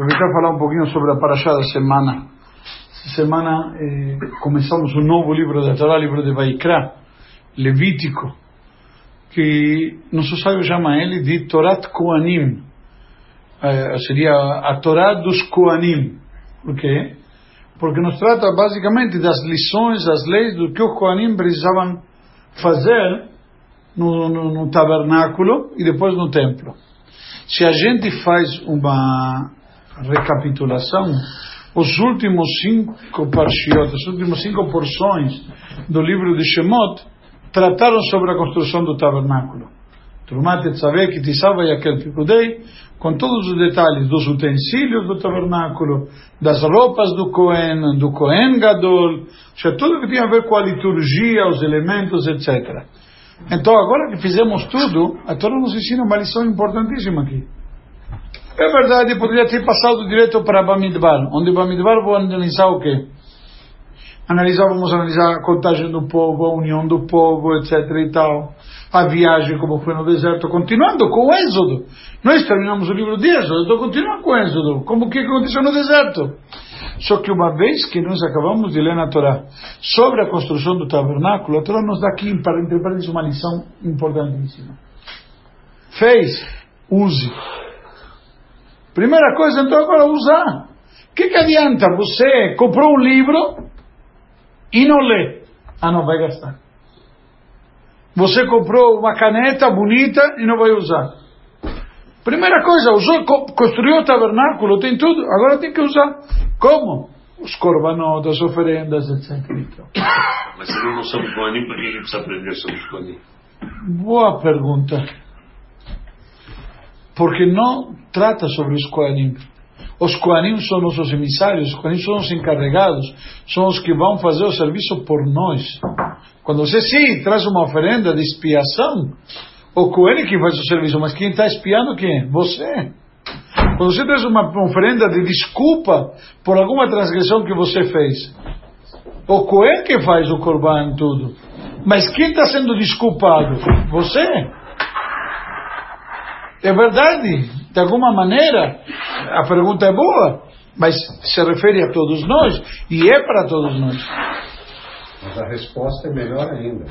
aproveitar e falar um pouquinho sobre a Parashá da semana. Essa semana começamos um novo livro da Torá, livro de Vaikra, Levítico, que nosso sábio chama ele de Torat Kohanim. Seria a Torá dos Kohanim. Por quê? Porque nos trata basicamente das lições, das leis do que os Kohanim precisavam fazer no tabernáculo e depois no templo. Se a gente faz uma recapitulação, os últimos 5 parshiot, as últimas 5 porções do livro de Shemot trataram sobre a construção do tabernáculo. Trumat Tetzaveh, Kitisava e aquele Picudei, com todos os detalhes dos utensílios do tabernáculo, das roupas do Kohen Gadol, tudo que tinha a ver com a liturgia, os elementos, etc. Então, agora que fizemos tudo, a Torá nos ensina uma lição importantíssima aqui. É verdade, poderia ter passado direto para Bamidbar, onde Bamidbar vou analisar o quê? Vamos analisar a contagem do povo, a união do povo, etc. e tal. A viagem, como foi no deserto, continuando com o Êxodo. Nós terminamos o livro de Êxodo, então continuamos com o Êxodo. Como que aconteceu no deserto? Só que uma vez que nós acabamos de ler na Torá sobre a construção do tabernáculo, a Torá nos dá aqui, entre parênteses, uma lição importantíssima. Fez, use. Primeira coisa, então, agora usar. O que adianta você comprou um livro e não lê? Não vai gastar. Você comprou uma caneta bonita e não vai usar. Primeira coisa, construiu o tabernáculo, tem tudo, agora tem que usar. Como? Os korbanot, as oferendas, etc. Mas se não somos Kohanim, por que ele precisa aprender sobre os Kohanim? Boa pergunta. Porque não trata sobre os Kohanim. Os Kohanim são nossos emissários, os Kohanim são os encarregados, são os que vão fazer o serviço por nós. Quando você sim traz uma oferenda de expiação, o Kohen que faz o serviço, mas quem está espiando quem é? Você. Quando você traz uma oferenda de desculpa por alguma transgressão que você fez, o Kohen que faz o korban tudo. Mas quem está sendo desculpado? Você. É verdade, de alguma maneira, a pergunta é boa, mas se refere a todos nós, e é para todos nós. Mas a resposta é melhor ainda.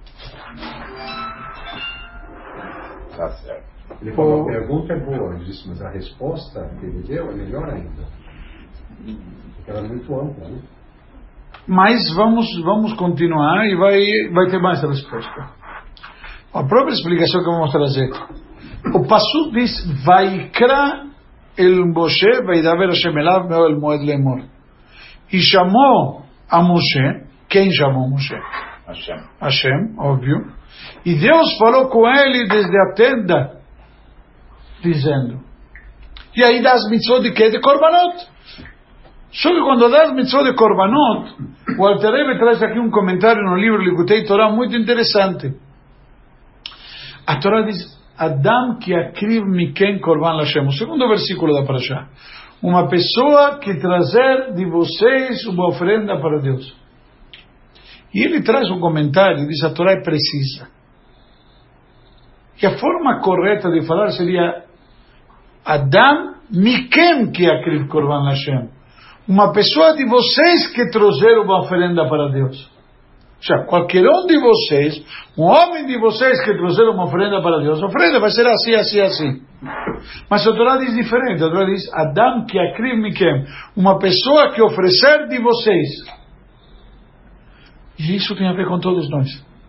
Tá certo. Ele falou, a pergunta é boa, ele disse, mas a resposta que ele deu é melhor ainda. Porque ela é muito ampla, né? Mas vamos continuar e vai ter mais resposta. A própria explicação que vamos trazer. O Passuk diz, Vaikra el Moshe, Vaidaber Hashem elav me'ol moed lemor. E chamou a Moshe. Quem chamou Moshe? Hashem, óbvio. E Deus falou com ele desde a tenda, dizendo. E aí dá as mitzvot de quê? De korbanot. Só que quando dá as mitzvot de korbanot, o Alter Rebbe traz aqui um comentário no livro Likutei Torah muito interessante. A Torá diz, Adam ki akriv miken korban Hashem. O segundo versículo da Parashá. Uma pessoa que trazer de vocês uma oferenda para Deus. E ele traz um comentário, diz, a Torá é precisa. E a forma correta de falar seria Adam mikem ki akriv korban Hashem. Uma pessoa de vocês que trouxeram uma oferenda para Deus. Ou seja, qualquer um de vocês, um homem de vocês que trouxeram uma oferenda para Deus, a oferenda vai ser assim, assim, assim. Mas a Torá diz diferente. A Torá diz Adam ki akriv mikem. Uma pessoa que oferecer de vocês. E isso tem a ver com todos nós.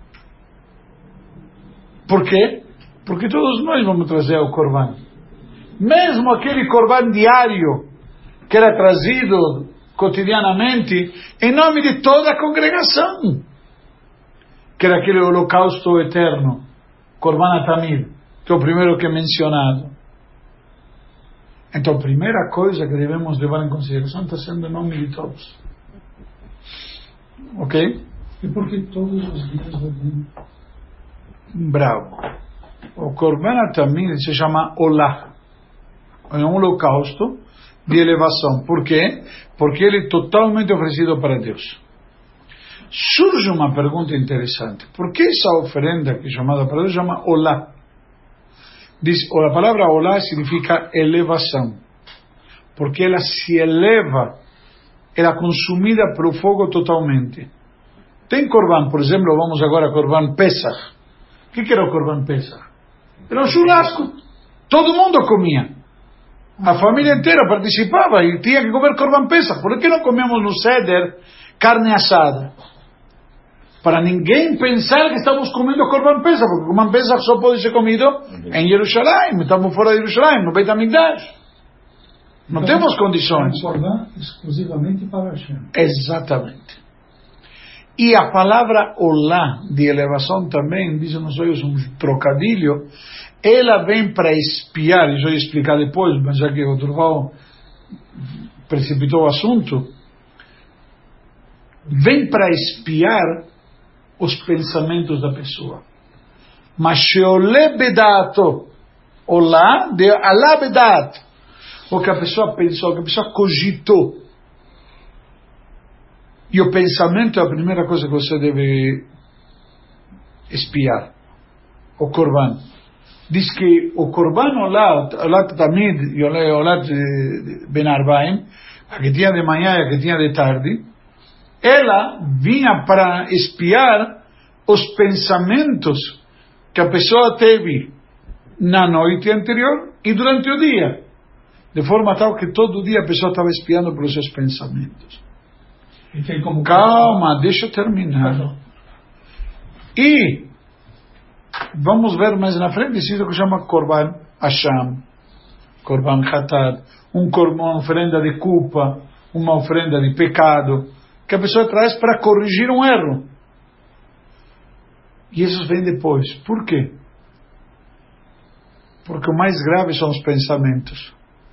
Por quê? Porque todos nós vamos trazer o korban. Mesmo aquele korban diário que era trazido cotidianamente em nome de toda a congregação, que era aquele holocausto eterno, korban atamid, que é o primeiro que é mencionado. Então a primeira coisa que devemos levar em consideração está sendo em nome de todos. Ok? E por que todos os dias do dia? Bravo. O korban atamid se chama olá. É um holocausto de elevação. Por quê? Porque ele é totalmente oferecido para Deus. Surge uma pergunta interessante. Por que essa oferenda que é chamada para Deus chama olá? Diz, a palavra olá significa elevação. porque ela se eleva, ela é consumida pelo fogo totalmente. Tem Corban, por exemplo, vamos agora a Corban Pesach. O que era o Corban Pesach? Era um churrasco. Todo mundo comia. A família inteira participava e tinha que comer Corban Pesach. Por que não comemos no Seder carne assada? Para ninguém pensar que estamos comendo Corban Pesach, porque Corban Pesach só pode ser comido em Jerusalém. Estamos fora de Jerusalém, no Beit HaMikdash. Não temos condições. Corban exclusivamente para Hashem. Exatamente. E a palavra olá, de elevação também, dizem nos olhos um trocadilho, ela vem para espiar, isso eu ia explicar depois, mas já que o Durval precipitou o assunto, vem para espiar os pensamentos da pessoa. Mas sheoleh bedato, olá, de alá bedat, o que a pessoa pensou, o que a pessoa cogitou. E o pensamento é a primeira coisa que você deve espiar. O Corban. Diz que o Corban Olat Tamid e Olat Ben Arbaim, a que tinha de manhã e a que tinha de tarde, ela vinha para espiar os pensamentos que a pessoa teve na noite anterior e durante o dia. De forma tal que todo dia a pessoa estava espiando pelos seus pensamentos. Calma, deixa eu terminar. E vamos ver mais na frente, isso que chama Korban Hasham, Korban Hatat, uma oferenda de culpa, uma oferenda de pecado, que a pessoa traz para corrigir um erro. E isso vem depois. Por quê? Porque o mais grave são os pensamentos.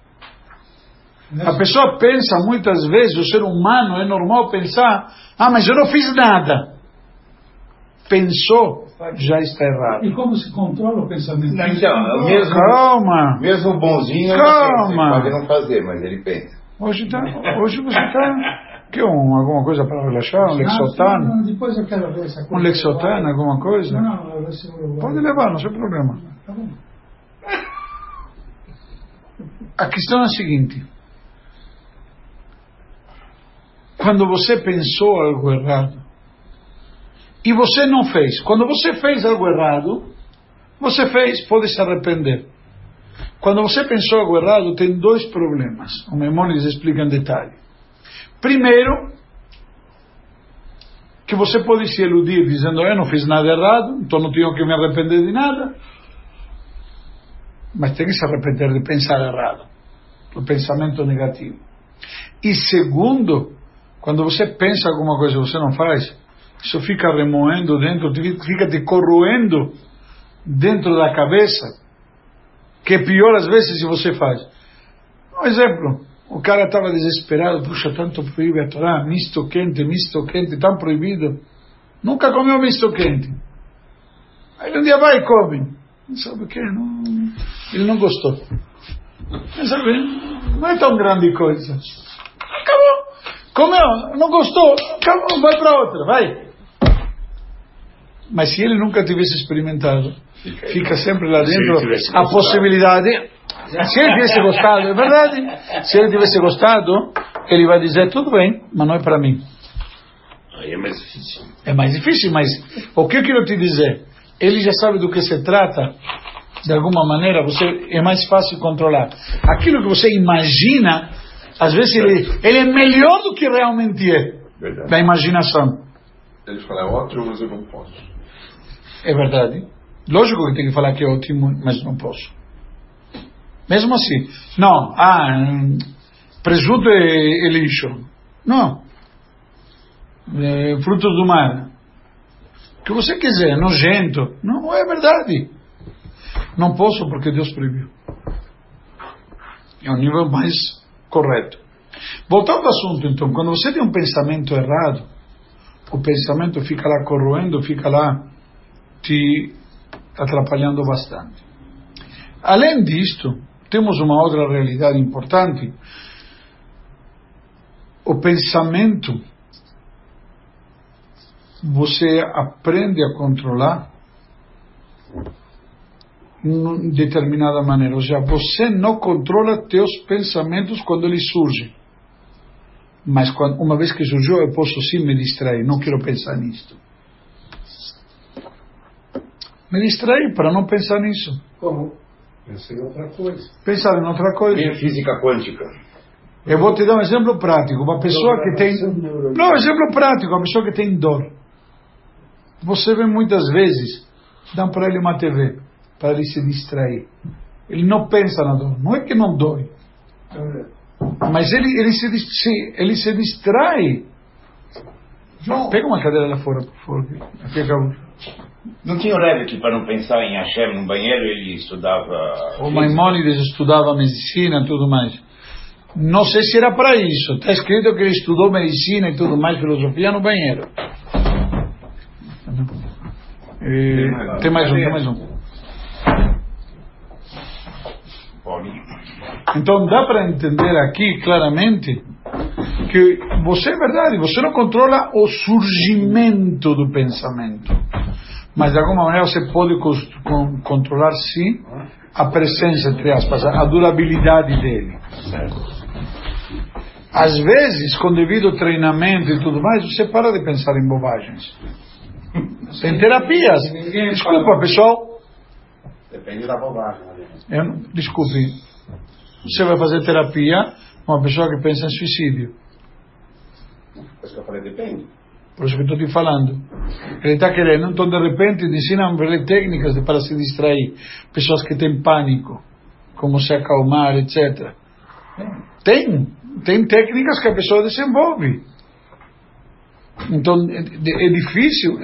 A pessoa pensa muitas vezes, o ser humano é normal pensar, mas eu não fiz nada. Pensou, já está errado. E como se controla o pensamento? Não, então, mesmo, calma. Mesmo bonzinho, calma. Ele pode não fazer, mas ele pensa. Hoje você está... Que alguma coisa para relaxar? Um Lexotan? Não, depois eu quero ver essa coisa. Um Lexotan, alguma coisa? Não, eu se eu... Pode levar, não tem problema. Tá bom. A questão é a seguinte. Quando você pensou algo errado e você não fez, quando você fez algo errado, você fez, pode se arrepender. Quando você pensou algo errado, tem dois problemas. O Maimonides explica em detalhe. Primeiro, que você pode se iludir dizendo, eu não fiz nada errado, então não tenho que me arrepender de nada. Mas tem que se arrepender de pensar errado, do pensamento negativo. E segundo, quando você pensa alguma coisa que você não faz, isso fica remoendo dentro, fica te corroendo dentro da cabeça, que é pior às vezes se você faz. Um exemplo, o cara estava desesperado, puxa, tanto proíbe a Torá, misto quente, tão proibido. Nunca comeu misto quente. Aí um dia vai e come. Não sabe o que? Ele não gostou. Não sabe, não é tão grande coisa. Acabou. Comeu, não gostou, acabou, vai para outra, vai. Mas se ele nunca tivesse experimentado, fica sempre lá dentro a possibilidade. Se ele tivesse gostado, é verdade. Se ele tivesse gostado, ele vai dizer, tudo bem, mas não é para mim. Aí é mais difícil. É mais difícil, mas o que eu quero te dizer? Ele já sabe do que se trata. De alguma maneira, é mais fácil controlar. Aquilo que você imagina, às vezes ele é melhor do que realmente é. Verdade. Da imaginação. Ele fala, é ótimo, mas eu não posso. É verdade. Lógico que tem que falar que é ótimo, mas não posso. Mesmo assim. Não, presunto é lixo. Não. Frutos do mar. O que você quiser, nojento. Não é verdade. Não posso porque Deus proibiu. É o nível mais correto. Voltando ao assunto, então, quando você tem um pensamento errado, o pensamento fica lá corroendo, fica lá te atrapalhando bastante. Além disto, temos uma outra realidade importante. O pensamento, você aprende a controlar em determinada maneira. Ou seja, você não controla teus pensamentos quando eles surgem. Mas uma vez que surgiu, eu posso sim me distrair. Não quero pensar nisso. Me distrair para não pensar nisso. Como? Pensei em outra coisa. Pensar em outra coisa. Minha física quântica. Eu vou te dar um exemplo prático. Uma pessoa que tem... Não, exemplo prático. Uma pessoa que tem dor. Você vê muitas vezes, dão para ele uma TV, para ele se distrair. Ele não pensa na dor. Não é que não dói. Mas ele se distrai. João, pega uma cadeira lá fora, por favor. Aqui acabou. Não tinha o Rebbe que, para não pensar em Hashem no banheiro, ele estudava... O Maimônides estudava medicina e tudo mais. Não sei se era para isso. Está escrito que ele estudou medicina e tudo mais, filosofia, no banheiro. Tem mais um. Então dá para entender aqui claramente que você, é verdade, você não controla o surgimento do pensamento, mas de alguma maneira você pode controlar sim a presença, entre aspas, a durabilidade dele. Às vezes, com devido treinamento e tudo mais, você para de pensar em bobagens. Tem terapias. Desculpa, pessoal. Depende da bobagem. Desculpe. Você vai fazer terapia com uma pessoa que pensa em suicídio. Por isso que eu falei, depende. Por isso que estou te falando. Ele está querendo, então de repente ensinam para ele técnicas para se distrair. Pessoas que têm pânico, como se acalmar, etc. Tem técnicas que a pessoa desenvolve. Então é difícil.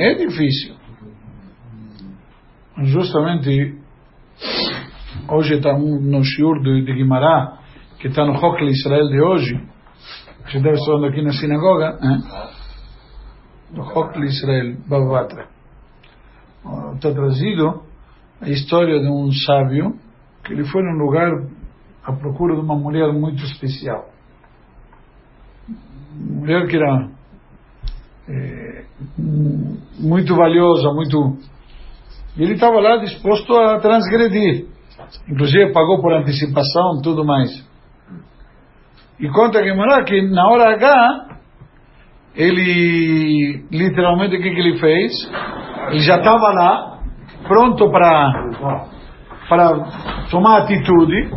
Justamente hoje está no shiur de Guimará, que está no Hokli Israel de hoje, que você deve estar aqui na sinagoga, no Hokli Israel, Bavatra. Está trazido a história de um sábio que ele foi num lugar à procura de uma mulher muito especial. Uma mulher que era muito valiosa, e ele estava lá disposto a transgredir, inclusive pagou por antecipação, tudo mais. E conta que na hora H ele literalmente, o que ele fez? Ele já estava lá pronto para tomar atitude,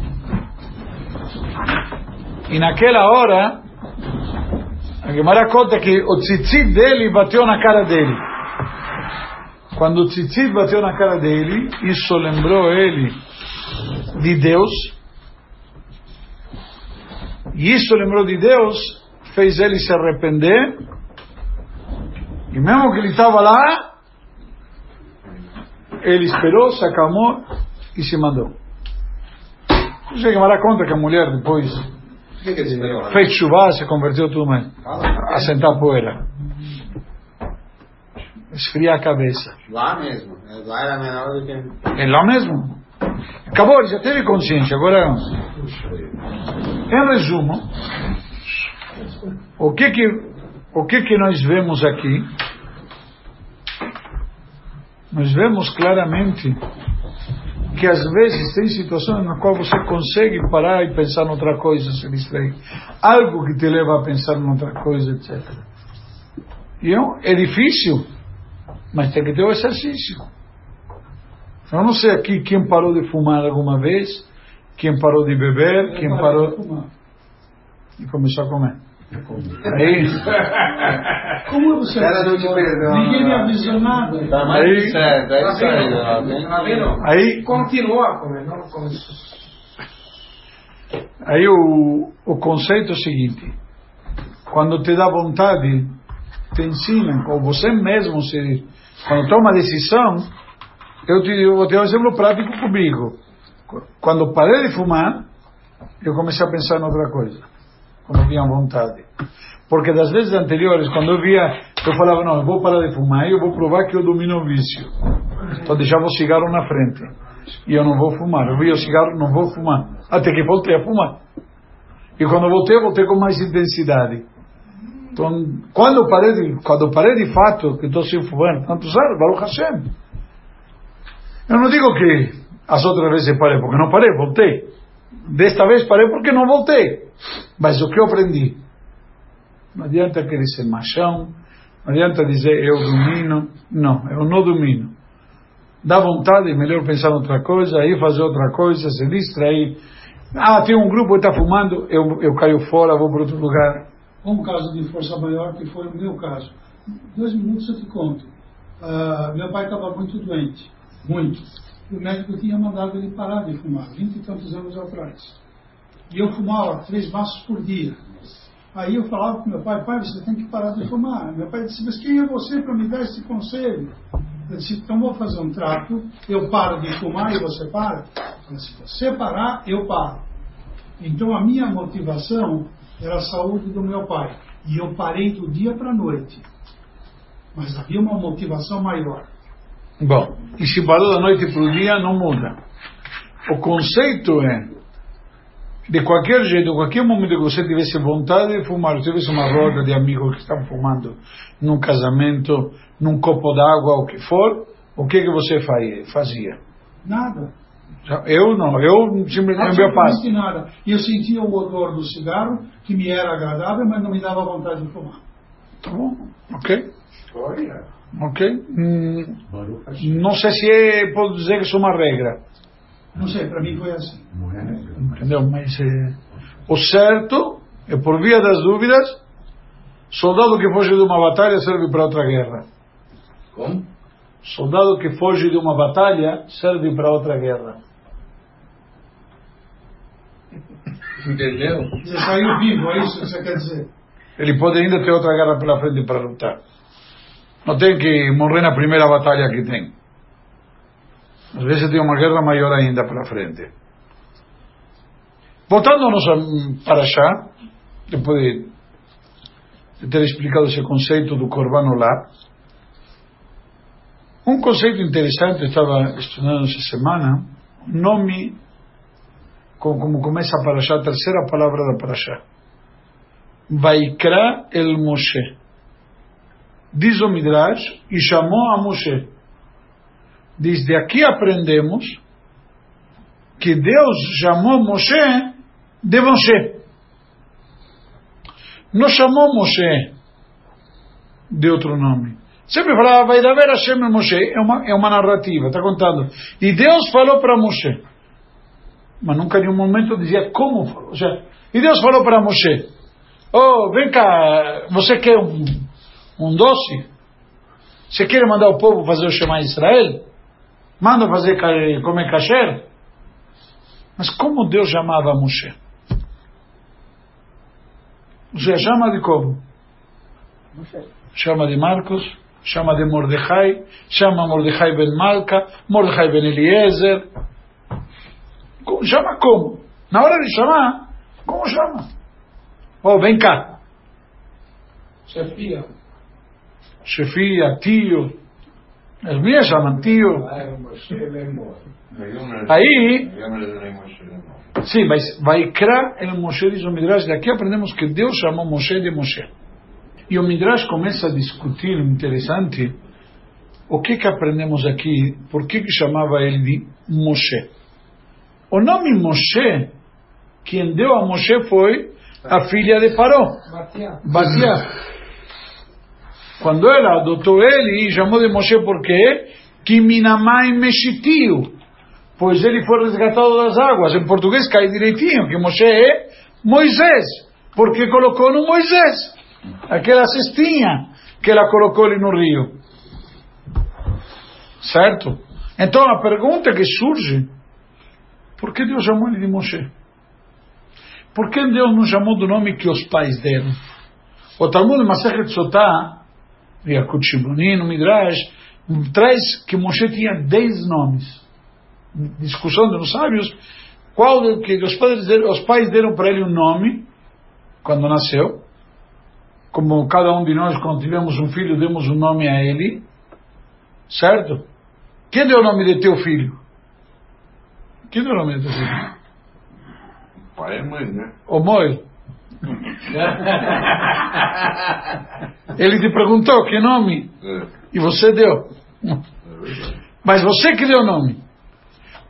e naquela hora a Gemara conta que o tzitzit dele bateu na cara dele. Quando o tzitzit bateu na cara dele, isso lembrou ele de Deus. E isso lembrou de Deus, fez ele se arrepender. E mesmo que ele estava lá, ele esperou, se acalmou e se mandou. A Gemara conta que a mulher depois fez chuva, se converteu tudo mais. A sentar poeira. Esfriar a cabeça. Lá mesmo. Lá era menor do que... É lá mesmo. Acabou, ele já teve consciência. Agora, em resumo, o que nós vemos aqui? Nós vemos claramente que às vezes tem situações na qual você consegue parar e pensar em outra coisa, se distrair. Algo que te leva a pensar em outra coisa, etc. E é difícil, mas tem que ter o exercício. Eu não sei aqui quem parou de fumar alguma vez, quem parou de beber, quem parou e começou a comer. Aí, como você ninguém me avisou nada. Aí continua a comer, não começou. Aí o conceito é o seguinte: quando te dá vontade, te ensinam, ou você mesmo quando toma decisão. Eu vou ter um exemplo prático comigo. Quando parei de fumar, eu comecei a pensar em outra coisa, quando vinha vontade. Porque das vezes anteriores, quando eu falava, não, eu vou parar de fumar, eu vou provar que eu domino o vício. Então deixava o cigarro na frente, e eu não vou fumar. Eu vi o cigarro, não vou fumar, até que voltei a fumar. E quando voltei com mais intensidade. Então, quando parei de fato, que estou sem fumar, tantos anos, Baruch Hashem. Eu não digo que As outras vezes parei porque não parei, voltei. Desta vez parei porque não voltei. Mas o que eu aprendi? Não adianta querer ser machão, não adianta dizer eu domino. Não, eu não domino. Dá vontade, melhor pensar em outra coisa, aí fazer outra coisa, se distrair. Tem um grupo que está fumando, eu caio fora, vou para outro lugar. Um caso de força maior, que foi o meu caso. 2 minutos eu te conto. Meu pai estava muito doente, muito. E o médico tinha mandado ele parar de fumar, 20 e tantos anos atrás. E eu fumava 3 maços por dia. Aí eu falava para meu pai, você tem que parar de fumar. Meu pai disse, mas quem é você para me dar esse conselho? Eu disse, então vou fazer um trato, eu paro de fumar e você para? Se você parar, eu paro. Então a minha motivação era a saúde do meu pai. E eu parei do dia para a noite. Mas havia uma motivação maior. Bom, e se parou da noite para o dia, não muda. O conceito é, de qualquer jeito, em qualquer momento que você tivesse vontade de fumar, tivesse uma roda de amigos que estão fumando num casamento, num copo d'água, o que for, o que você fazia? Nada. Eu não, eu simplesmente meu passo. Nada. E eu sentia o odor do cigarro, que me era agradável, mas não me dava vontade de fumar. Tá bom, ok. Olha. Ok. Não sei se posso dizer que isso é uma regra. Não sei, para mim foi assim. Não é regra. Entendeu? Mas o certo é, por via das dúvidas, soldado que foge de uma batalha serve para outra guerra. Como? Soldado que foge de uma batalha serve para outra guerra. Entendeu? Você saiu vivo, é isso que você quer dizer? Ele pode ainda ter outra guerra pela frente para lutar. Não tem que morrer na primeira batalha que tem. Às vezes tem uma guerra maior ainda pela frente. Voltando a nossa Parashá, depois de ter explicado esse conceito do Korban Olá, um conceito interessante, estava estudando essa semana, nome, como começa a Parashá, a terceira palavra da Parashá. Vaikra el Moshe. Diz o Midrash, e chamou a Moshe. Desde aqui aprendemos que Deus chamou Moshe de Moshe. Não chamou Moshe de outro nome. Sempre falava, vai haver Hashem e Moshe. É uma narrativa, está contando. E Deus falou para Moshe. Mas nunca em um momento dizia como falou. Ou seja, e Deus falou para Moshe, vem cá, você quer um doce? Você quer mandar o povo fazer o Shema Israel? Manda fazer comer kasher? Mas como Deus chamava Moshe? Você chama de como? Chama de Marcos, chama de Mordecai, chama Mordecai ben Malca, Mordecai ben Eliezer. Chama como? Na hora de chamar, como chama? Vem cá. Chefia, tio. As minhas chamam tio. Aí, sim, mas Vaikra el Moshe, diz o Midrash, daqui aprendemos que Deus chamou Moshe de Moshe. E o Midrash começa a discutir, interessante, o que aprendemos aqui, por que chamava ele de Moshe. O nome Moshe, quem deu a Moshe foi a filha de Paró, Batia. Quando ela adotou ele e chamou de Moshe, por quê? Kiminamai Meshitiu, pois ele foi resgatado das águas. Em português cai direitinho, que Moshe é Moisés, porque colocou no Moisés aquela cestinha que ela colocou ali no rio. Certo? Então a pergunta que surge, por que Deus chamou ele de Moshe? Por que Deus não chamou do nome que os pais deram? O Talmud Masechet Sotah, e a Kutshibuni, no Midrash, traz que Moshe tinha 10 nomes. Discussão dos sábios, qual que os pais deram para ele um nome, quando nasceu, como cada um de nós, quando tivemos um filho, demos um nome a ele, certo? Quem deu o nome de teu filho? Quem deu o nome de teu filho? Pai e mãe, né? O Moel. Ele te perguntou que nome? E você deu. Mas você que deu o nome.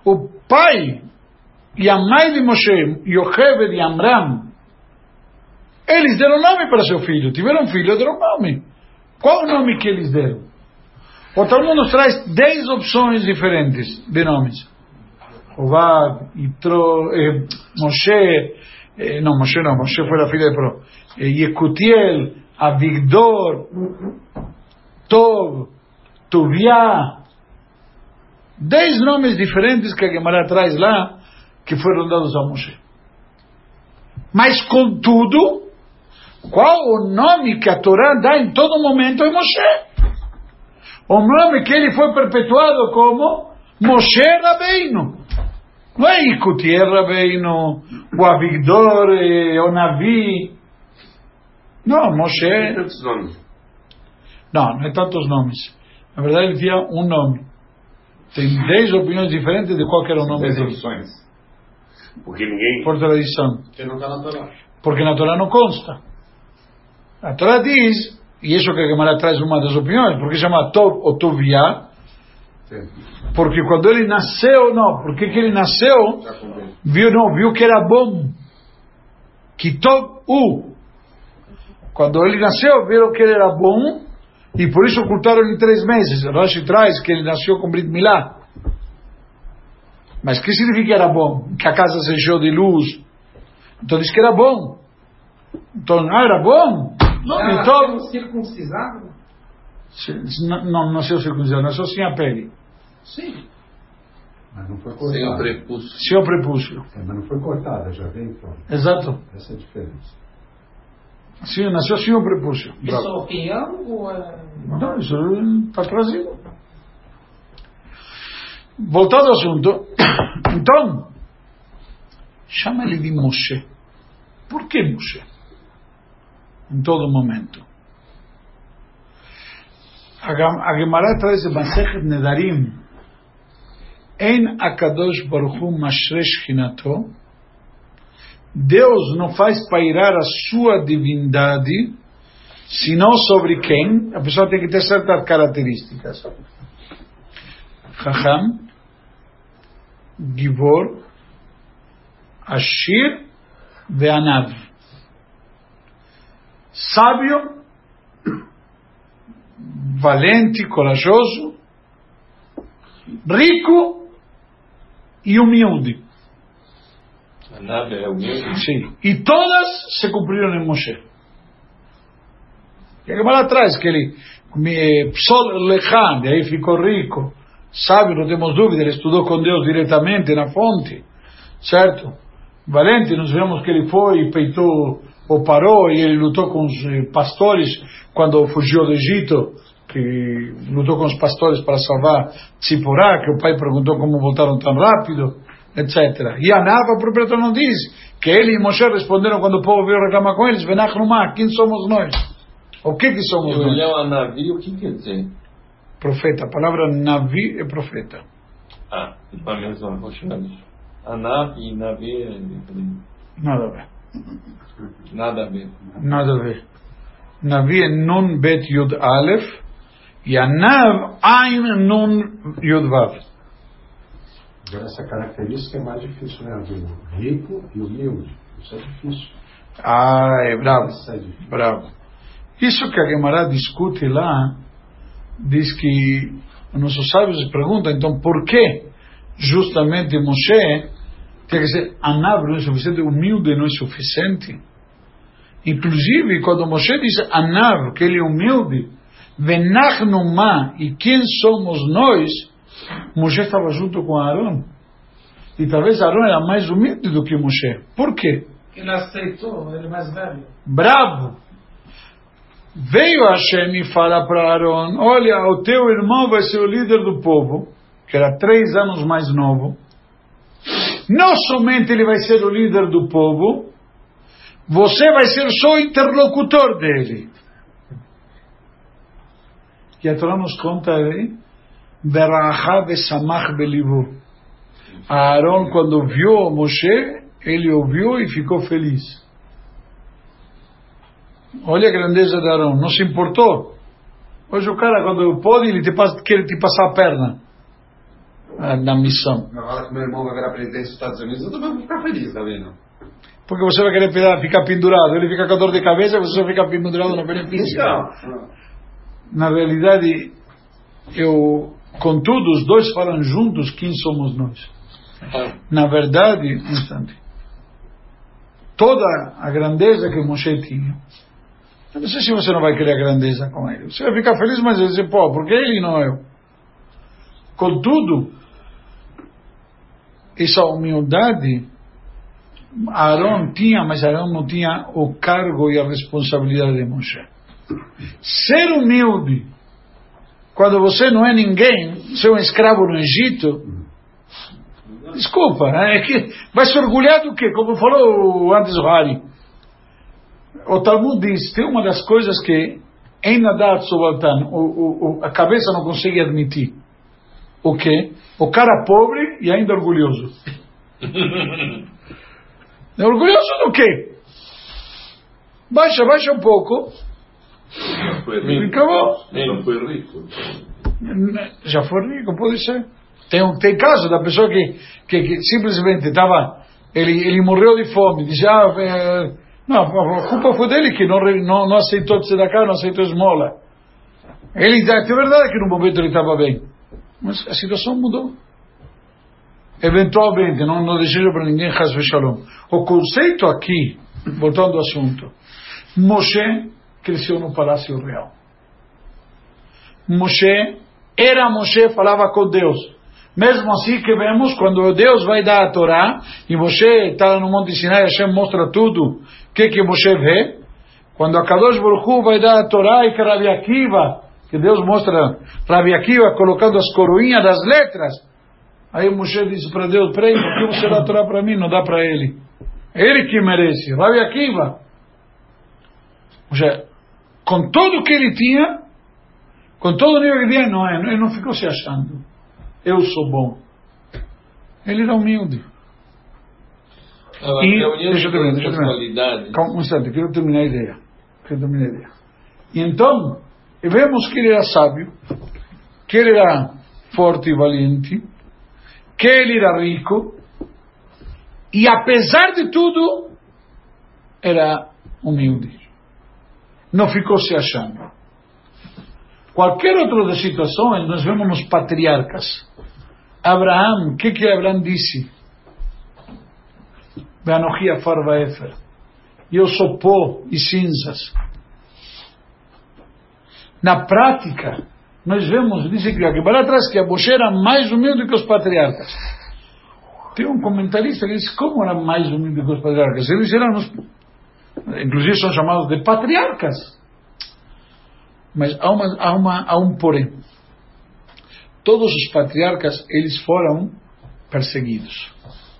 o pai e a mãe de Moshe, Yocheved e Amram, eles deram nome para seu filho. Tiveram filho, deram nome. Qual o nome que eles deram? O Talmud nos traz 10 opções diferentes de nomes. Obad, Yitro, Moshe foi a filha de Pro. Yekutiel, Avigdor, Tov, Tuvia. 10 nomes diferentes que a Gemara traz lá, que foram dados a Moshe. Mas, contudo, qual o nome que a Torá dá em todo momento é Moshe? O nome que ele foi perpetuado como Moshe Rabbeinu. Não é Yekutiel Rabbeinu, o Avigdor, o Navi. Não, Moshe... Tem tantos nomes. Não é tantos nomes. Na verdade, ele tinha um nome. Tem 10 opiniões diferentes de qual era o nome dele. Porque ninguém... Por tradição. Porque não está na Torá. Porque na Torá não consta. A Torá diz, e isso que a Gemara traz uma das opiniões, porque chama Tov ou Tovia, porque quando ele nasceu, porque que ele nasceu, viu que era bom. Que Tov quando ele nasceu, viram que ele era bom, e por isso ocultaram em 3 meses. Rashi traz que ele nasceu com Brit Milá. Mas o que significa que era bom? Que a casa se encheu de luz. Então diz que era bom. Então, era bom? Então, circuncisado? Não nasceu circuncisado, nasceu sem a pele. Sim. Mas não foi cortada. Sem o prepúcio. Sem o prepúcio. Mas não foi cortada, já vem então. Exato. Essa é a diferença. Sim, nasceu sem o prepúcio. Isso é opinião ou é... Não, isso está trazido. Voltado ao assunto. Então, chama ele de Moshe. Por que Moshe? Em todo momento. A Gemara traz em Masechet Nedarim, Ein Akadosh Baruch Hu Mashre Shechinato. Deus não faz pairar a sua divindade senão sobre quem? A pessoa tem que ter certas características. Chacham, Givor, Ashir Ve'anav. Sábio, valente, corajoso, rico e humilde. Anav é humilde? Sim. E todas se cumpriram em Moshe. E a Gemara traz que ele Psol Lechan, aí ficou rico, sábio, não temos dúvida, ele estudou com Deus diretamente na fonte, certo? Valente, nós vemos que ele foi e peitou o Paró, e ele lutou com os pastores quando fugiu do Egito, que lutou com os pastores para salvar Tzipporá, que o pai perguntou como voltaram tão rápido, etc. E Anav, a própria Torá não diz que ele e Moshe responderam quando o povo veio reclamar com eles: Venachnumá, quem somos nós? O que somos nós? Ele é um Navi, o que quer dizer? Profeta. A palavra Navi é profeta. Ah, tipo a mesma roxinha. Anav e Navi é diferente. Nada a ver. Nada a ver. Nada a ver. Navi é Nun Bet Yud Aleph e Anav Ain Nun Yud Vav. Agora, essa característica é mais difícil, né? Do rico e humilde. Isso é difícil. É bravo. Isso é difícil. Bravo. Isso que a Gemara discute lá, diz que nossos sábios se perguntam, então, por que justamente Moshe tem que ser Anav não é suficiente, humilde não é suficiente? Inclusive, quando Moshe diz Anav, que ele é humilde, Venachnu ma, e quem somos nós? Moshe estava junto com Aaron. E talvez Aaron era mais humilde do que Moshe. Por quê? Ele aceitou, ele é mais velho. Bravo! Veio Hashem e fala para Aaron: olha, o teu irmão vai ser o líder do povo, que era 3 anos mais novo. Não somente ele vai ser o líder do povo, você vai ser só o interlocutor dele. E a Torá nos conta aí, Berachá besamach belivu. Aaron, quando viu Moshe, ele ouviu e ficou feliz. Olha a grandeza de Aaron, não se importou. Hoje o cara, quando pode, ele quer te passar a perna. na missão. Na hora que meu irmão vai virar presidente dos Estados Unidos, eu também vou ficar feliz, tá vendo? Porque você vai querer ficar pendurado. Ele fica com dor de cabeça, você fica pendurado no benefício. Na realidade, contudo, os dois falam juntos quem somos nós. Na verdade, um instante, toda a grandeza que Moshe tinha, eu não sei se você não vai querer a grandeza com ele. Você vai ficar feliz, mas vai dizer, pô, por que ele e não eu? Contudo, essa humildade Arão tinha, mas Arão não tinha o cargo e a responsabilidade de Moshe. Ser humilde, quando você não é ninguém, você é um escravo no Egito, desculpa, é que vai se orgulhar do quê? Como falou antes o Hari, o Talmud diz, tem uma das coisas que em Nadat Sobaltan, a cabeça não consegue admitir. O quê? O cara pobre e ainda orgulhoso. Orgulhoso do quê? Baixa um pouco. Acabou. Não foi rico. Já foi rico, pode ser. Tem caso da pessoa que simplesmente estava, ele morreu de fome, disse, não, a culpa foi dele que não aceitou tzedakah, não aceitou esmola. É verdade que no momento ele estava bem, mas a situação mudou. Eventualmente, não desejo para ninguém chas v'shalom. O conceito aqui, voltando ao assunto, Moshe cresceu no Palácio Real. Moshe falava com Deus. Mesmo assim que vemos, quando Deus vai dar a Torá, e Moshe está no Monte Sinai, Hashem mostra tudo, o que Moshe vê? Quando a Kadosh Baruch Hu vai dar a Torá, e que Rabi Akiva, que Deus mostra Rabi Akiva colocando as coroinhas das letras, aí Moshe disse para Deus, peraí, por que você dá a Torá para mim? Não dá para ele. Ele que merece, Rabi Akiva. Ou seja, com tudo o que ele tinha, com todo o nível que ele tinha, ele não ficou se achando. Eu sou bom. Ele era humilde. Deixa eu terminar. Calma um instante, quero terminar a ideia. E então, vemos que ele era sábio, que ele era forte e valente, que ele era rico, e apesar de tudo, era humilde. Não ficou se achando. Qualquer outra situação, nós vemos nos patriarcas. Abraão, o que Abraão disse? Ve'anochi afar va'efer. Eu sou pó e cinzas. Na prática, nós vemos, disse que para trás, que a Moshe era mais humilde que os patriarcas. Tem um comentarista que diz, como era mais humilde que os patriarcas? Eles eram, inclusive são chamados de patriarcas. Mas há um porém. Todos os patriarcas, eles foram perseguidos.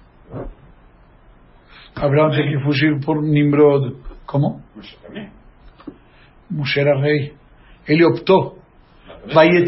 Abraão teve que fugir por Nimrod. Como? Moshe era rei. Ele optou. Ele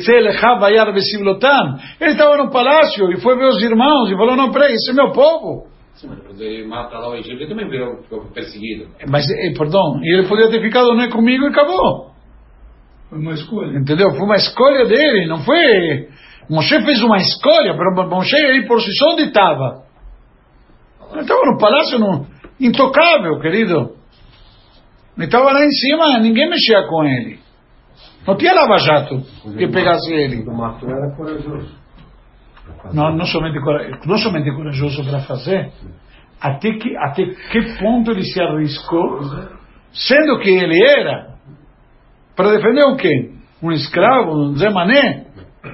estava no palácio e foi ver os irmãos e falou, não, peraí, esse é meu povo. Sim, mas depois ele mata lá o Egito, ele também ficou perseguido. Mas, perdão, e ele podia ter ficado, não é comigo, e acabou. Foi uma escolha. Entendeu? Foi uma escolha dele, não foi... Moshe fez uma escolha, mas Moshe, ele por si só onde estava? Ele estava no palácio intocável, querido. Ele estava lá em cima, ninguém mexia com ele. Não tinha lava-jato que pegasse ele. O matou era corajoso. Não somente corajoso para fazer, até que ponto ele se arriscou, sendo que ele era, para defender o quê? Um escravo, um Zé Mané?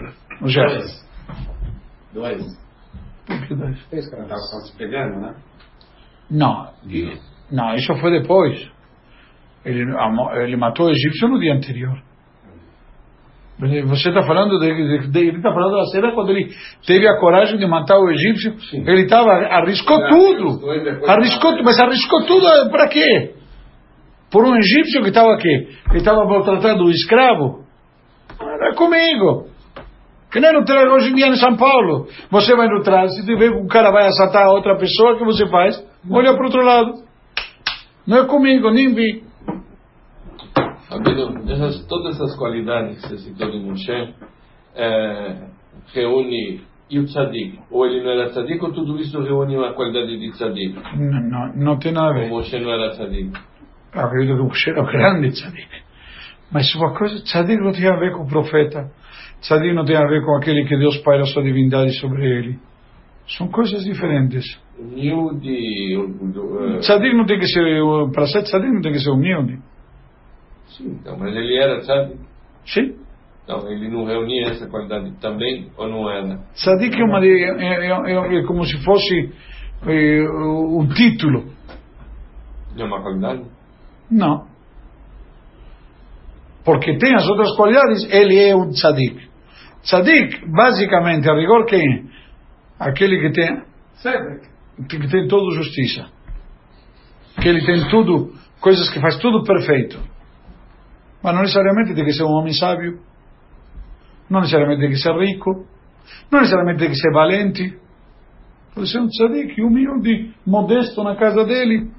Dois. Por que dois? Estavam se pegando, né? Não, isso foi depois. Ele matou o egípcio no dia anterior. Você está falando ele está falando da cena quando ele teve a coragem de matar o egípcio. Sim. Ele arriscou tudo, mas arriscou tudo para quê? Por um egípcio que estava aqui, que estava maltratando o escravo. Era comigo. Que nem no trânsito hoje em dia em São Paulo. Você vai no trânsito e vê que um cara vai assaltar a outra pessoa, o que você faz? Olha para o outro lado. Não é comigo, nem vi. Abelão, todas essas qualidades que você citou de Moshe reúne e o tzadik? Ou ele não era tzadik, ou tudo isso reúne a qualidade de tzadik? Não tem nada a ver. O Moshe não era tzadik. Eu acredito que o Moshe era o grande tzadik. Mas uma coisa, tzadik não tem a ver com o profeta. Tzadik não tem a ver com aquele que Deus paira a sua divindade sobre ele. São coisas diferentes. Humilde. Tzadik não tem que ser, para ser tzadik não tem que ser humilde. Sim, então, mas ele era tzadik. Sim. Então, ele não reunia essa qualidade também, ou não era? Tzadik é como se fosse um título. É uma qualidade? Não. Porque tem as outras qualidades, ele é um tzadik. Tzadik, basicamente, a rigor, quem é? Aquele que tem toda justiça. Que ele tem tudo, coisas que faz tudo perfeito. Mas não necessariamente tem que ser um homem sábio. Não necessariamente tem que ser rico. Não necessariamente tem que ser valente. Pode ser um tzadik, humilde, modesto na casa dele.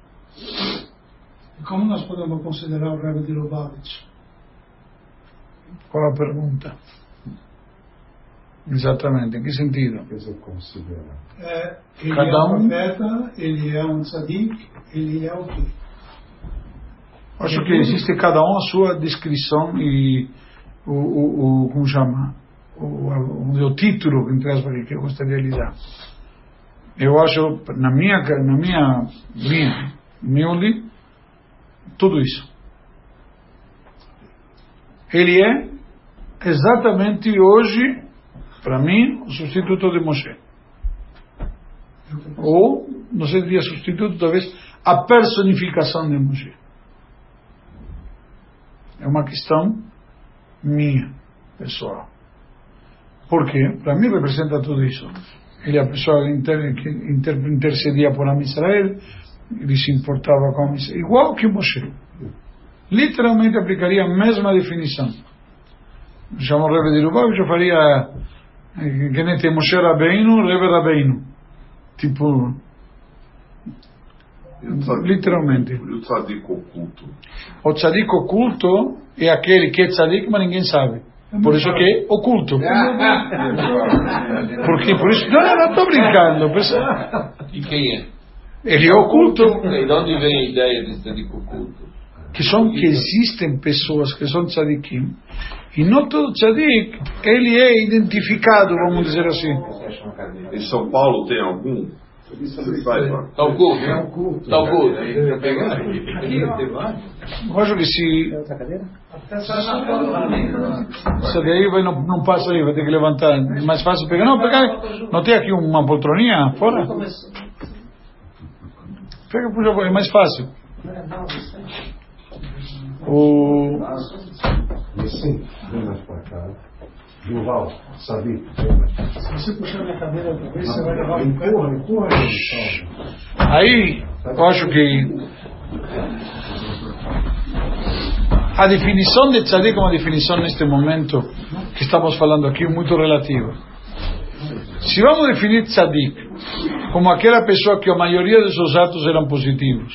Como nós podemos considerar o Rebbe de Lubavitch? Qual a pergunta? Exatamente, em que sentido? Quer dizer, considerar. Ele Cada é um um- profeta, ele é um tzadik, ele é o quê? Acho que existe cada um a sua descrição e como chama? O título, entre aspas, que eu gostaria de lhe dar. Eu acho, na minha humilde, tudo isso. Ele é exatamente hoje, para mim, o substituto de Moshe. Ou, não sei se diria substituto, talvez a personificação de Moshe. É uma questão minha, pessoal. Porque, para mim, representa tudo isso. Ele é a pessoa que intercedia por Am Israel, ele se importava com Am Israel, igual que Moshe. Literalmente aplicaria a mesma definição. Chama o Rebbe de Lubavitch, eu faria que nem tem Moshe Rabbeinu, Rebbe Rabbeinu. Tipo, literalmente. E o tzadik oculto? O tzadik oculto é aquele que é tzadik, mas ninguém sabe. Por isso que é oculto. Porque por isso, não estou brincando. E quem é? Ele é oculto. E de onde vem a ideia de tzadik oculto? Que existem pessoas que são tzadikim, e não todo tzadik, ele é identificado, vamos dizer assim. Em São Paulo tem algum? Você saiba. Está oculto. Está oculto. Para pegar. Eu acho que se daí vai, não passa aí, vai ter que levantar. É mais fácil pegar. Não tem aqui uma poltroninha fora? Pega, por favor, é mais fácil. Sim, vem mais para cá. Duval, Sabi. Se você puxar minha cadeira outra vez, você vai levar um pé. Empurra. Aí, eu acho que a definição de tzadik é uma definição neste momento que estamos falando aqui muito relativa. Se vamos definir tzadik como aquela pessoa que a maioria de seus atos eram positivos,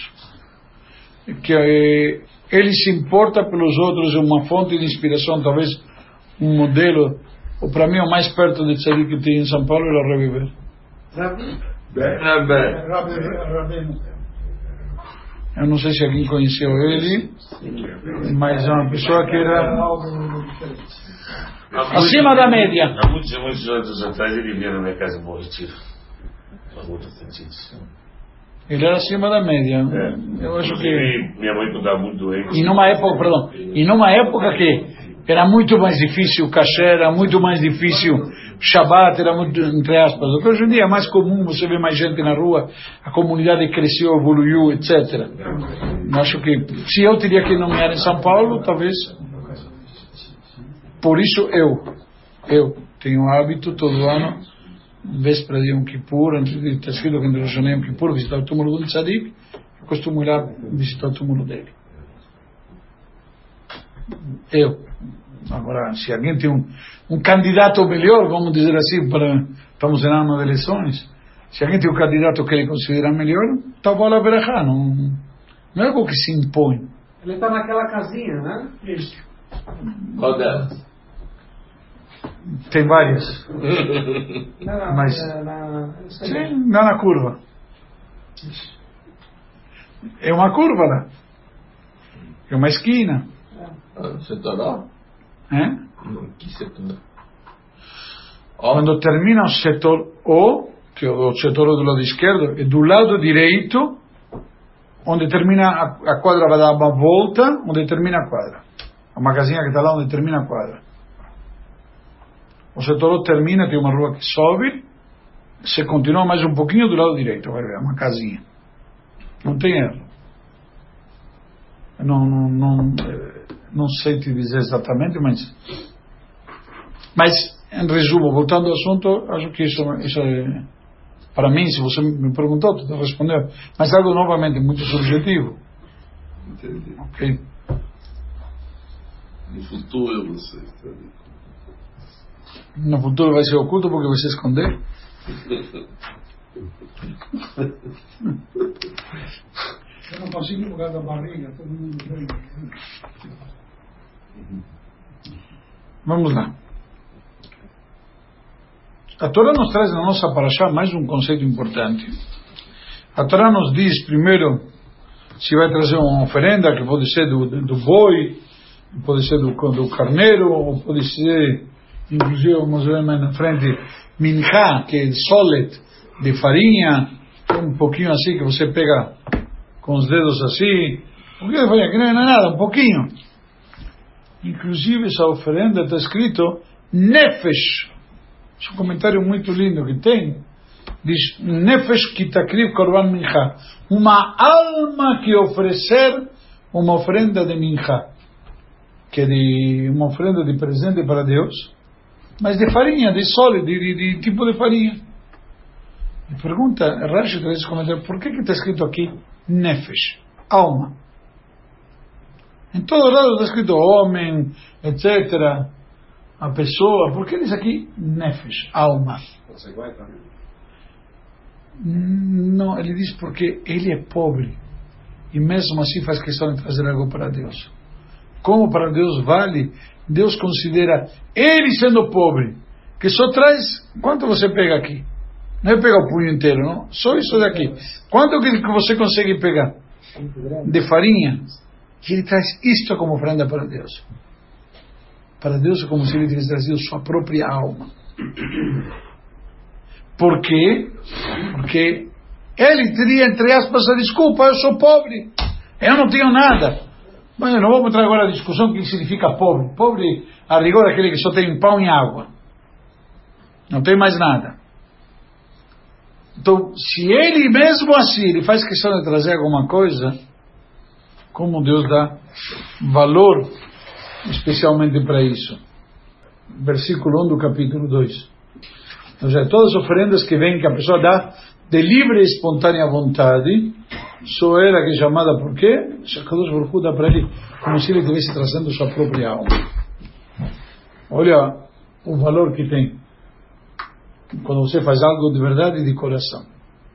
que ele se importa pelos outros, é uma fonte de inspiração, talvez um modelo, ou para mim o mais perto de tzadik que tem em São Paulo era o Rebbe Ber. Rabbeinu. Eu não sei se alguém conheceu ele, mas é uma pessoa que era acima da média. Há muitos anos atrás ele vinha na minha casa em Bom Retiro. Muito sentido. Ele era acima da média. Eu acho que Minha mãe, quando estava muito doente. e numa época que era muito mais difícil o kasher, era muito mais difícil Shabbat, era muito, entre aspas. Hoje em dia é mais comum, você vê mais gente na rua, a comunidade cresceu, evoluiu, etc. Eu acho que se eu teria que nomear em São Paulo, talvez. Por isso eu tenho o hábito todo ano, véspera de Yom Kippur, antes de ter escrito que entre Rosh Hashanah e Yom Kippur, visitar o túmulo do Tzadik, eu costumo ir lá visitar o túmulo dele. Agora, se alguém tem um candidato melhor, vamos dizer assim, estamos em ano de eleições, se alguém tem um candidato que ele considera melhor, Tavá Berachá, não é algo que se impõe. Ele está naquela casinha, né? Isso. Qual delas? Tem várias. Mas, sim, lá na curva. É uma curva lá. É uma esquina. Setor Que setor? Quando termina o setor O, que é o setor do lado esquerdo, é do lado direito, onde termina a quadra, vai dar uma volta, onde termina a quadra. Uma casinha que está lá onde termina a quadra. O setor O termina, tem uma rua que sobe, se continua mais um pouquinho do lado direito, vai ver, uma casinha. Não tem erro. Não sei te dizer exatamente, mas em resumo, voltando ao assunto, acho que isso é, para mim, se você me perguntou, tu respondeu, mas algo novamente muito subjetivo. Entendi. Ok? No futuro, você No futuro vai ser oculto porque vai se esconder. Eu não consigo lugar da barriga, todo mundo vem. Vamos lá. A Torá nos traz na nossa paraxá mais um conceito importante. A Torá nos diz primeiro se vai trazer uma oferenda que pode ser do boi, pode ser do carneiro, ou pode ser, inclusive, vamos ver mais na frente, minchá, que é solet de farinha, um pouquinho assim que você pega com os dedos assim, um pouquinho de farinha, que não é nada, um pouquinho. Inclusive essa oferenda está escrito nefesh. É um comentário muito lindo que tem. Diz nefesh kitakriv korban mincha. Uma alma que oferecer uma oferenda de mincha, que é uma oferenda de presente para Deus, mas de farinha, de sólido, de tipo de farinha. E pergunta, Rashi traz esse comentário, por que está escrito aqui nefesh, alma? Em todo lado está escrito homem, etc. A pessoa, por que diz aqui nefesh, alma? Você vai também? Não, ele diz porque ele é pobre e mesmo assim faz questão de trazer algo para Deus. Como para Deus vale, Deus considera ele sendo pobre, que só traz, quanto você pega aqui? Não é pegar o punho inteiro, não? Só isso daqui. Quanto que você consegue pegar? De farinha? Que ele traz isto como oferenda para Deus. Para Deus é como se ele tivesse trazido sua própria alma. Por quê? Porque ele teria, entre aspas, a desculpa, eu sou pobre, eu não tenho nada. Mas não vamos entrar agora a discussão do que significa pobre. Pobre, a rigor, é aquele que só tem pão e água. Não tem mais nada. Então, se ele mesmo assim, ele faz questão de trazer alguma coisa, como Deus dá valor especialmente para isso. Versículo 1 do capítulo 2. Ou seja, todas as oferendas que vêm, que a pessoa dá de livre e espontânea vontade, só ela que é chamada, por quê? Shakadosh Baruch Hu dá para ele como se ele estivesse trazendo sua própria alma. Olha o valor que tem quando você faz algo de verdade e de coração.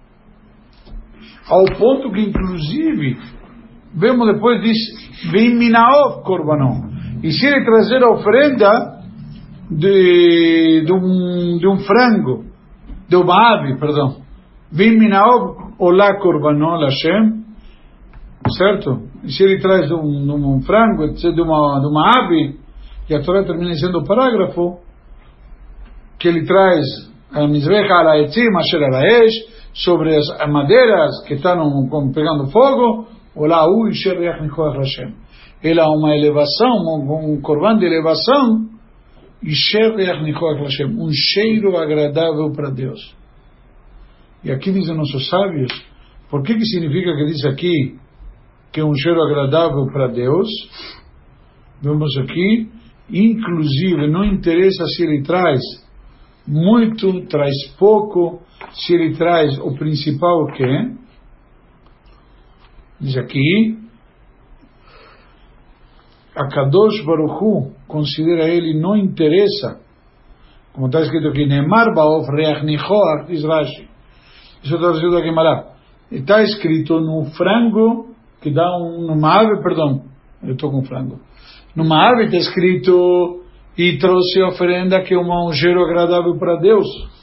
Ao ponto que, inclusive, vemos depois, diz, vem minaov korbanon. E se ele trazer a oferenda de um frango, de uma ave, perdão, vem minaov olá korbanon Hashem, certo? E se ele traz de um frango, de uma ave, e a Torá termina dizendo o parágrafo, que ele traz a mizbecha ala etzim asher ala esh, sobre as madeiras que estão pegando fogo, olá ui sherriach nichoach Hashem. Ela é uma elevação, um korban de elevação, e sherriach nichoach Hashem, um cheiro agradável para Deus. E aqui dizem nossos sábios, por que significa que diz aqui que é um cheiro agradável para Deus? Vemos aqui, inclusive, não interessa se ele traz muito, traz pouco, se ele traz o principal que é, diz aqui, a Kadosh Baruch Hu considera ele, não interessa, como está escrito aqui, Neemar Baof Reach Nichoach, diz Rashi, isso está escrito aqui em Malá, está escrito no frango, que dá numa ave, perdão, eu estou com frango, numa ave está escrito, e trouxe a oferenda que é um cheiro agradável para Deus.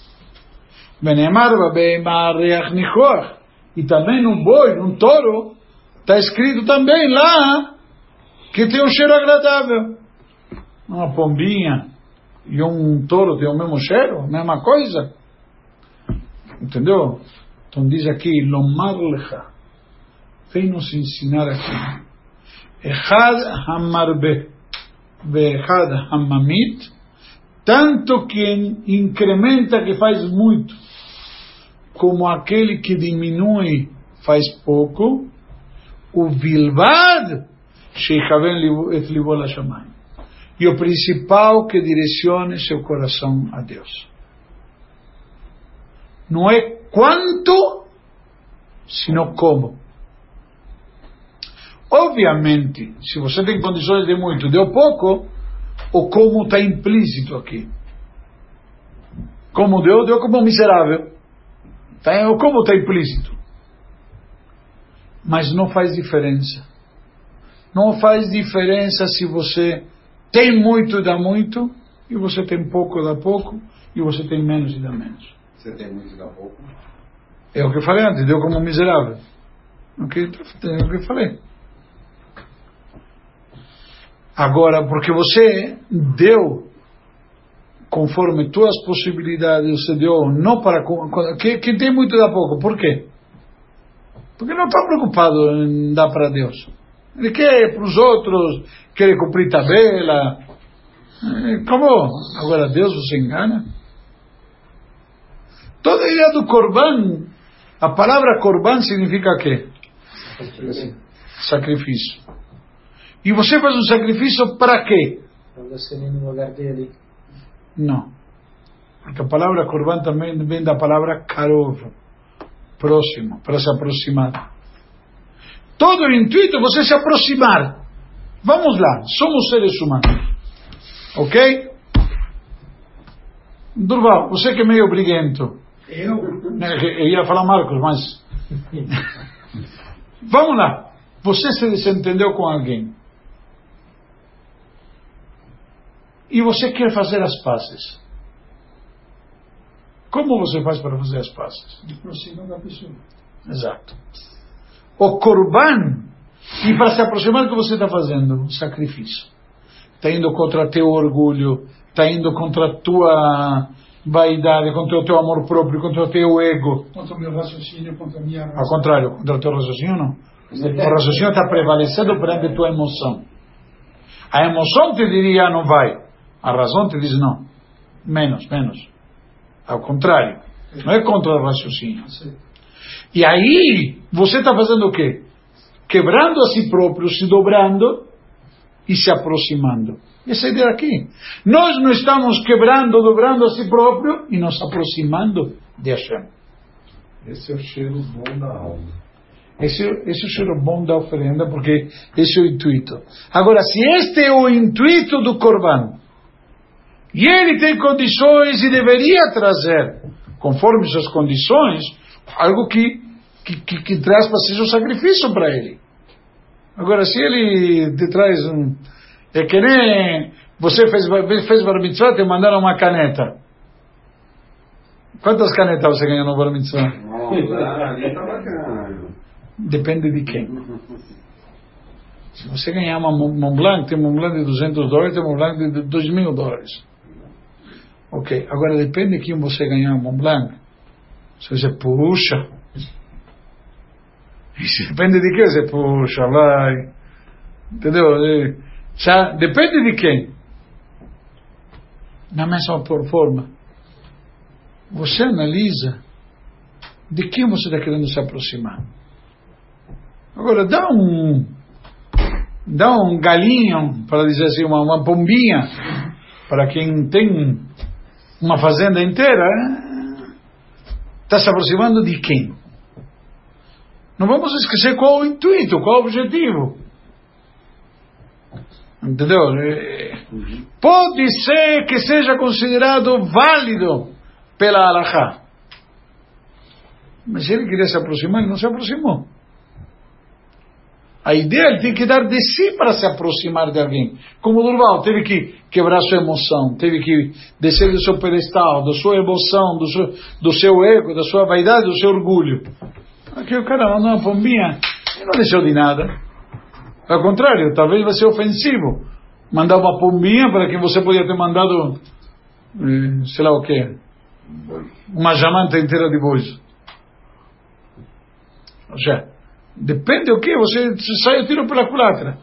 E também no boi, no touro, está escrito também lá que tem um cheiro agradável. Uma pombinha e um touro tem o mesmo cheiro, a mesma coisa. Entendeu? Então diz aqui, Lomar lecha, vem nos ensinar aqui. Echad hamarbe, veechad hamamit, tanto quem incrementa que faz muito, como aquele que diminui faz pouco, o bilbad sheikaven et libo lashamayim. E o principal que direcione seu coração a Deus. Não é quanto, sino como. Obviamente, se você tem condições de muito, deu pouco, o como está implícito aqui. Como deu como miserável. O como está implícito. Mas não faz diferença. Não faz diferença se você tem muito e dá muito, e você tem pouco e dá pouco, e você tem menos e dá menos. Você tem muito e dá pouco? É o que eu falei antes, deu como miserável. É o que eu falei. Agora, porque você deu conforme tuas possibilidades, você deu não para... Quem tem muito e dá pouco, por quê? Porque não está preocupado em dar para Deus. Ele quer para os outros, quer cumprir tabela. Como? Agora Deus você engana? Toda a ideia do Corban, a palavra Corban significa o quê? Sacrifício. E você faz um sacrifício para quê? Para você ir no lugar dele. Não. Porque a palavra Corban também vem da palavra Karov, próximo, para se aproximar. Todo o intuito é você se aproximar. Vamos lá, somos seres humanos. Ok? Durval, você que é meio briguento. Eu ia falar Marcos, mas... Vamos lá. Você se desentendeu com alguém. E você quer fazer as pazes. Como você faz para fazer as pazes? De aproximar da pessoa. Exato. O Corban, e para se aproximar, o que você está fazendo? Um sacrifício. Está indo contra teu orgulho, está indo contra a tua vaidade, contra o teu amor próprio, contra o teu ego. Contra o meu raciocínio, contra a minha razão. Ao contrário, contra o teu raciocínio não. O raciocínio está prevalecendo perante a tua emoção. A emoção te diria não vai. A razão te diz não. Menos. Ao contrário. Não é contra o raciocínio. E aí, você está fazendo o quê? Quebrando a si próprio, se dobrando e se aproximando. Essa é a ideia aqui. Nós não estamos quebrando, dobrando a si próprio e nos aproximando de Hashem. Esse é o cheiro bom da alma. Esse é o cheiro bom da oferenda, porque esse é o intuito. Agora, se este é o intuito do Corban, e ele tem condições e deveria trazer, conforme suas condições, algo que traz para si um sacrifício para ele. Agora, se ele te traz é que nem você fez bar mitzvah, te mandaram uma caneta. Quantas canetas você ganhou no bar mitzvah? Depende de quem. Se você ganhar uma Mont Blanc, tem Mont Blanc de $200, tem Mont Blanc de $2.000. Ok, agora depende de quem você ganhar um Mont Blanc. Se você puxa. E se depende de quem você puxa, vai. Entendeu? Já depende de quem. Na mesma forma, você analisa de quem você está querendo se aproximar. Agora, dá um galinho, para dizer assim, uma pombinha, para quem tem uma fazenda inteira, está se aproximando de quem? Não vamos esquecer qual o intuito, qual o objetivo. Entendeu? Pode ser que seja considerado válido pela Halachá. Mas se ele queria se aproximar, ele não se aproximou. A ideia, ele tem que dar de si para se aproximar de alguém. Como o Durval teve que quebrar sua emoção, teve que descer do seu pedestal, da sua emoção, do seu ego, da sua vaidade, do seu orgulho. Aqui o cara mandou uma pombinha e não deixou de nada. Ao contrário, talvez vai ser ofensivo mandar uma pombinha para que você podia ter mandado, sei lá o quê, uma jamanta inteira de bois. Ou seja, depende do que, você sai o tiro pela culatra.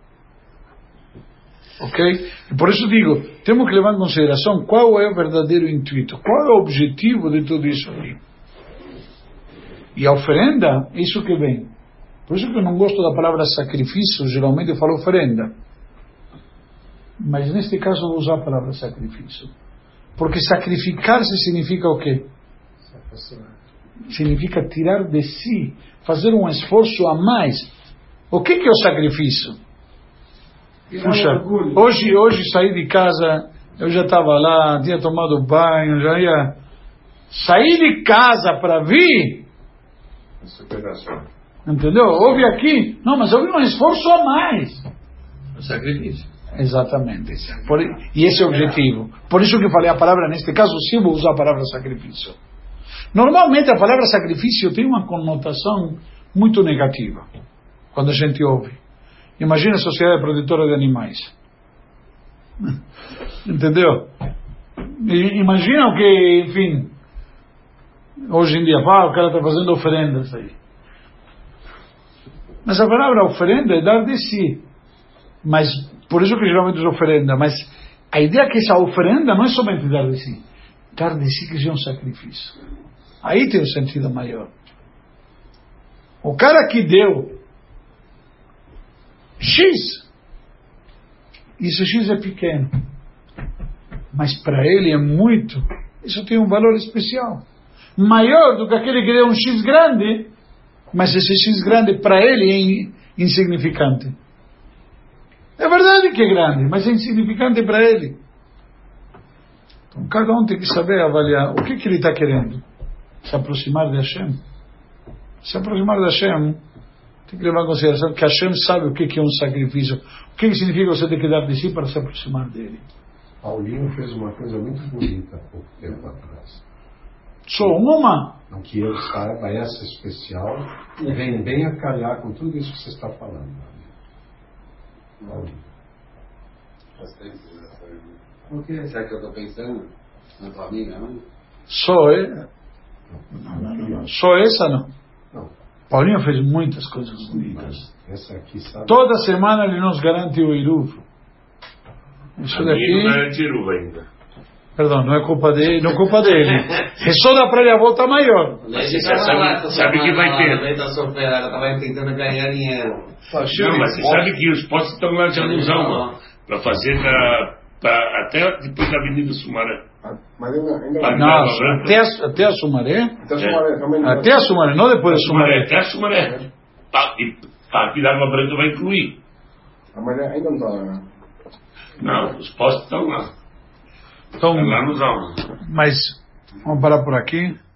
Ok? E por isso digo, temos que levar em consideração qual é o verdadeiro intuito, qual é o objetivo de tudo isso aqui. E a oferenda, isso que vem. Por isso que eu não gosto da palavra sacrifício, geralmente eu falo oferenda. Mas neste caso eu vou usar a palavra sacrifício. Porque sacrificar-se significa o quê? Significa tirar de si, fazer um esforço a mais. O que é o sacrifício? Puxa, hoje saí de casa, eu já estava lá, tinha tomado banho, já ia sair de casa para vir. Entendeu? Houve aqui, não, mas houve um esforço a mais. O sacrifício. Exatamente. E esse é o objetivo. Por isso que eu falei a palavra, neste caso, sim, vou usar a palavra sacrifício. Normalmente a palavra sacrifício tem uma conotação muito negativa quando a gente ouve. Imagina a sociedade protetora de animais. Entendeu? E imagina que, enfim, hoje em dia, o cara está fazendo oferendas aí. Mas a palavra oferenda é dar de si. Mas, por isso que geralmente é oferenda. Mas a ideia é que essa oferenda não é somente dar de si. Dar de si que é um sacrifício. Aí tem um sentido maior. O cara que deu X, isso X é pequeno, mas para ele é muito, isso tem um valor especial, maior do que aquele que deu um X grande, mas esse X grande para ele é insignificante. É verdade que é grande, mas é insignificante para ele. Então cada um tem que saber avaliar o que ele está querendo. Se aproximar de Hashem. Se aproximar de Hashem, tem que levar em consideração que Hashem sabe o que é um sacrifício. O que significa você ter que dar de si para se aproximar dele. Paulinho fez uma coisa muito bonita há pouco tempo atrás. Só uma? Não que eu saiba, essa especial, e vem bem a calhar com tudo isso que você está falando. Paulinho. Por que? Será que eu estou pensando na tua amiga, não? Só essa não. Não. Paulinho fez muitas coisas bonitas. Essa aqui, sabe? Toda semana ele nos garante o Iruv. Isso daqui. Não garante Iruv ainda. Perdão, não é culpa dele, não é culpa dele. É só dar para ele a volta maior. Sabe que vai ter. Ela estava tentando ganhar dinheiro. Não, mas você sabe que os postos estão lá de alusão, para fazer até depois da Avenida Sumaré. Mas ainda não, até a Sumaré? Até a Sumaré, não depois da Sumaré. Até a Sumaré. A Piragua Branca vai incluir. Mas ainda não está lá, né? Não, os postos estão lá. Então, lá nos alvos. Mas, vamos parar por aqui.